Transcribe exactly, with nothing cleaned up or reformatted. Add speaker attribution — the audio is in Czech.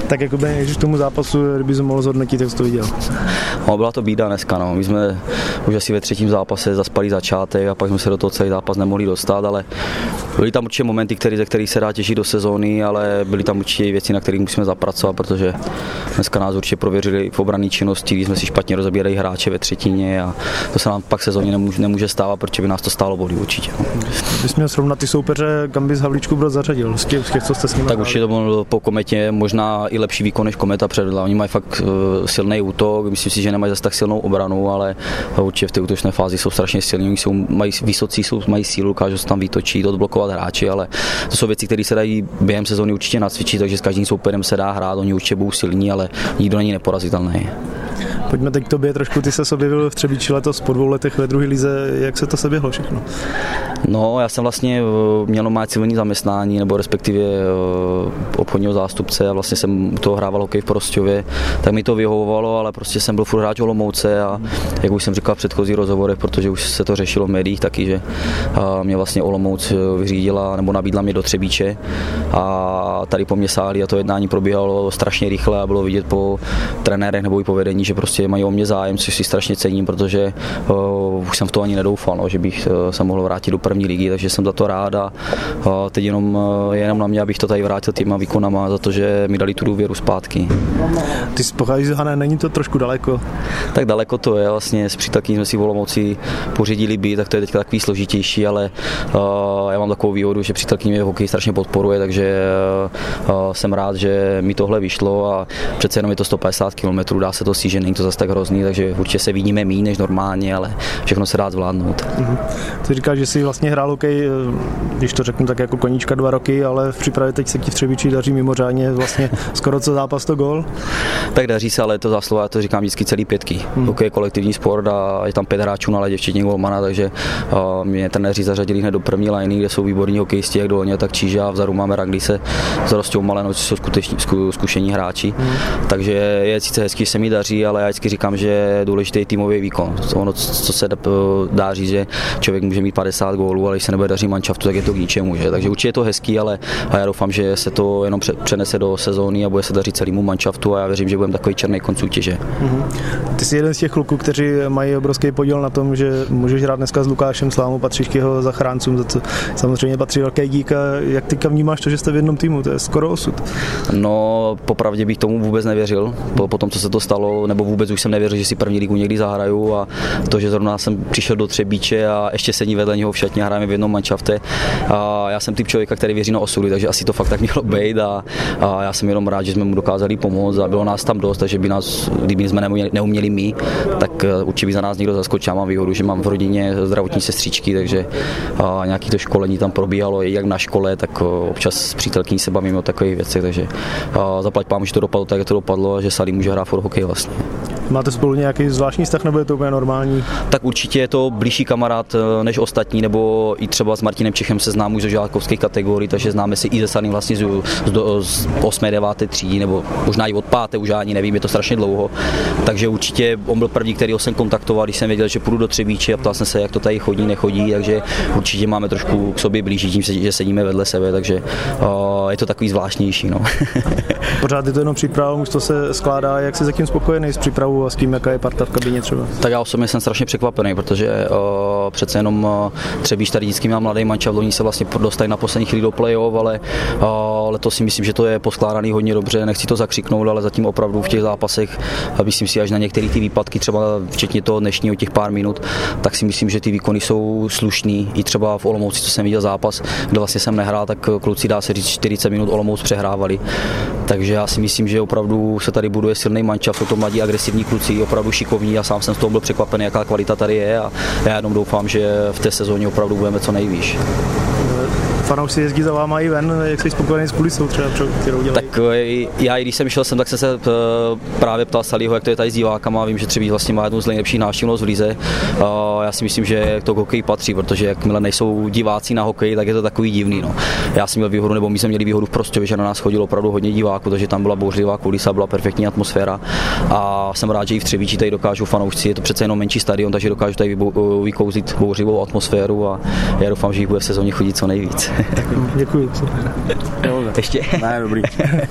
Speaker 1: Tak jakoby, když tomu zápasu, kdyby se mohl zhodnotit, jak jsi to viděl?
Speaker 2: No, byla to bída dneska, no. My jsme už asi ve třetím zápase zaspali začátek a pak jsme se do toho celý zápas nemohli dostat, ale byly tam určitě momenty, který, ze kterých se dá těžit do sezóny, ale byly tam určitě věci, na kterých musíme zapracovat, protože dneska nás určitě prověřili v obranné činnosti, když jsme si špatně rozebírali hráče ve třetině a to se nám pak sezóně nemůže, nemůže stávat, protože by nás to stálo body určitě. No.
Speaker 1: Když měl srovnat ty soupeře, kam bys Havlíčku Brod zařadil? Z těch, z těch, co jste s nimi
Speaker 2: tak určitě to bylo po Kometě možná i lepší výkon, než Kometa předvedla. Oni mají fakt uh, silný útok, myslím si, že nemají zase tak silnou obranu, ale určitě v té útočné fázi jsou strašně silní. Oni jsou, mají vysocí, jsou, mají sílu, dokážou se tam vytočit, odblokovat hráči, ale to jsou věci, které se dají během sezóny určitě nacvičit, takže s každým souperem se dá hrát, oni určitě budou silní, ale nikdo není neporazitelný.
Speaker 1: Pojďme teď k tobě trošku, ty se objevil v Třebíči letos po dvou letech ve druhé lize, jak se to seběhlo všechno?
Speaker 2: No, já jsem vlastně měl má civilní zaměstnání, nebo respektive obchodního zástupce a vlastně jsem u toho hrával hokej v Prostějově, tak mi to vyhovovalo, ale prostě jsem byl furt hráč Olomouce a jak už jsem říkal v předchozích rozhovorech, protože už se to řešilo v médiích taky, že mě vlastně Olomouc vyřídila nebo nabídla mě do Třebíče a tady po mě sáli a to jednání probíhalo strašně rychle a bylo vidět po trenérech nebo i po vedení, že prostě mají o mě zájem, což si strašně cením, protože uh, už jsem v to ani nedoufal, no, že bych uh, se mohl vrátit do první ligy, takže jsem za to rád a uh, teď jenom, uh, jenom na mě, abych to tady vrátil těma výkonama za to, že mi dali tu důvěru zpátky.
Speaker 1: Ty pocházíš z Hané, není to trošku daleko?
Speaker 2: Tak daleko to je, vlastně s přítelkyní jsme si v Olomouci pořídili byt, tak to je teď takový složitější, ale uh, já mám takovou výhodu, že přítelkyně mě v hokeji strašně podporuje, takže uh, jsem rád, že mi tohle vyšlo a přece jenom je to sto padesát kilometrů, dá se to si, že není to zase tak hrozný, takže určitě se vidíme méně než normálně, ale všechno se dá zvládnout.
Speaker 1: Mhm. Ty říkáš, že jsi vlastně hrál hokej, když to řeknu tak jako koníčka dva roky, ale v přípravě teď se ti v Třebíči daří mimořádně, vlastně skoro co zápas to gól?
Speaker 2: Tak daří se, ale je to zásluha, já to říkám vždycky celý pětky. Hmm. Hokej je kolektivní sport a je tam pět hráčů na ledě, včetně golmana, takže uh, mě trenéři zařadili hned do první liney, kde jsou výborní hokejisti, jak dolně, tak Číže a vzadu máme Ranglice s Rostou Malenou, což jsou skuteční, zkušení hráči. Hmm. Takže je sice hezký, se mi daří, ale já vždycky říkám, že je důležitý týmový výkon. Ono, co se dá říct, že člověk může mít padesát gólů, ale když se nebude daří manšaftu, tak je to k ničemu. Že? Takže určitě je to hezký, ale já doufám, že se to jenom přenese do sezóny a bude se dařit celému manšaftu a já věřím, že budeme takový černý konc soutěže. Mm-hmm.
Speaker 1: Ty jsi jeden z těch kluků, kteří mají obrovský podíl na tom, že můžeš hrát dneska s Lukášem Slámou, patříš k jeho zachráncům, za co samozřejmě patří velký dík. A jak ty vnímáš to, že jste v jednom týmu? To je skoro osud.
Speaker 2: No, popravdě bych tomu vůbec nevěřil, po, po tom, co se to stalo, nebo vůbec už jsem nevěřil, že si první ligu někdy zahraju a to, že zrovna jsem přišel do Třebíče a ještě sedí vedle něho v šatně a hrajeme v jednom manšafte. A já jsem typ člověka, který věří na osudy, takže asi to fakt tak mělo být a, a já jsem jenom rád, že jsme mu dokázali pomoct a bylo nás tam dost, takže by nás, kdyby jsme neuměli, neuměli my, tak určitě by za nás někdo zaskočil. Já mám výhodu, že mám v rodině zdravotní sestřičky, takže a nějaké to školení tam probíhalo i jak na škole, tak občas s přítelkyní se bavíme o takových věcech, takže zaplať pán, že to dopadlo tak, jak to dopadlo a že Salí může hrát furt hokej vlastně.
Speaker 1: Máte spolu nějaký zvláštní vztah, nebo je to úplně normální?
Speaker 2: Tak určitě je to blížší kamarád než ostatní, nebo i třeba s Martinem Čechem se znám už ze žákovských kategorií, takže známe si i ze Salím vlastně z, z, z osmé deváté třídy, nebo možná i od páté, už ani nevím, je to strašně dlouho. Takže určitě on byl první, který jsem kontaktoval, když jsem věděl, že půjdu do Třebíče a ptal jsem se, jak to tady chodí, nechodí, takže určitě máme trošku k sobě blíží tím, že sedíme vedle sebe, takže uh, je to takový zvláštnější. No.
Speaker 1: Pořád je to jenom příprava, už to se skládá, jak jsi zatím spokojený s přípravou a s tím, jaká je parta v kabině třeba? Tak
Speaker 2: já osobně jsem strašně překvapený, protože uh, přece jenom uh, Třebíč tady vždycky měl mladý mančaft, oni se vlastně dostali na poslední chvíli do play-off, ale uh, letos si myslím, že to je poskládaný hodně dobře, nechci to zakřiknout, ale zatím opravdu v těch zápasech, a myslím si až na některé ty výpadky, třeba včetně toho dnešního těch pár minut, tak si myslím, že ty výkony jsou slušný. I třeba v Olomouci, co jsem viděl zápas, kde vlastně jsem nehrál, tak kluci, dá se říct, čtyřicet minut Olomouc přehrávali. Takže já si myslím, že opravdu se tady buduje silný mančaft, jsou to mladí agresivní kluci, opravdu šikovní a sám jsem z toho byl překvapený, jaká kvalita tady je a já jenom doufám, že v té sezóně opravdu budeme co nejvíš.
Speaker 1: Fanoušci jezdí za váma i ven, jak jsi spokojený s kulisou třeba, kterou dělají?
Speaker 2: Tak já, když jsem šel sem, tak jsem se právě ptal Salího, jak to je tady s divákama, vím, že Třebíč vlastně má jednu z nejlepších návštěvnost v lize. Já si myslím, že to k hokeji patří, protože jakmile nejsou diváci na hokej, tak je to takový divný. No. Já jsem měl výhodu, nebo my jsme měli výhodu v Prostějově, že na nás chodilo opravdu hodně diváků, takže tam byla bouřlivá kulisa, byla perfektní atmosféra a jsem rád, že i v Třebíči tady dokážou fanoušci, je to přece jenom menší stadion, takže dokážou tady vykouzlit bouřlivou atmosféru a já doufám, že jich bude v sezóně chodit co nejvíc.
Speaker 1: Děkuji.
Speaker 2: Ještě?
Speaker 1: Ne, dobrý.